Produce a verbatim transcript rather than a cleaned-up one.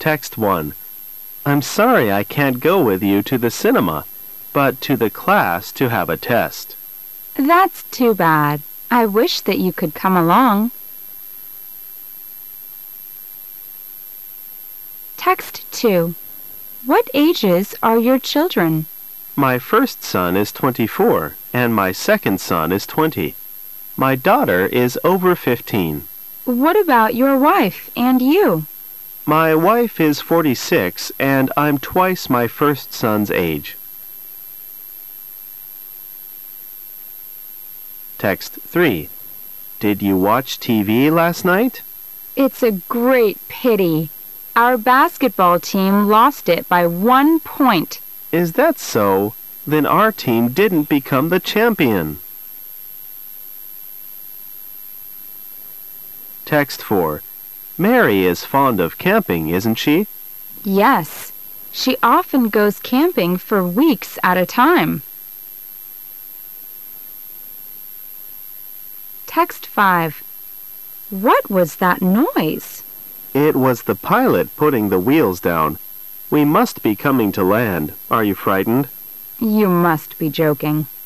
Text one. I'm sorry I can't go with you to the cinema, but to the class to have a test. That's too bad. I wish that you could come along. Text two. What ages are your children? My first son is twenty-four, and my second son is twenty. My daughter is over fifteen. What about your wife and you? My wife is forty-six, and I'm twice my first son's age. Text three. Did you watch T V last night? It's a great pity. Our basketball team lost it by one point. Is that so? Then our team didn't become the champion. Text four. Mary is fond of camping, isn't she? Yes. She often goes camping for weeks at a time. Text five. What was that noise? It was the pilot putting the wheels down. We must be coming to land. Are you frightened? You must be joking.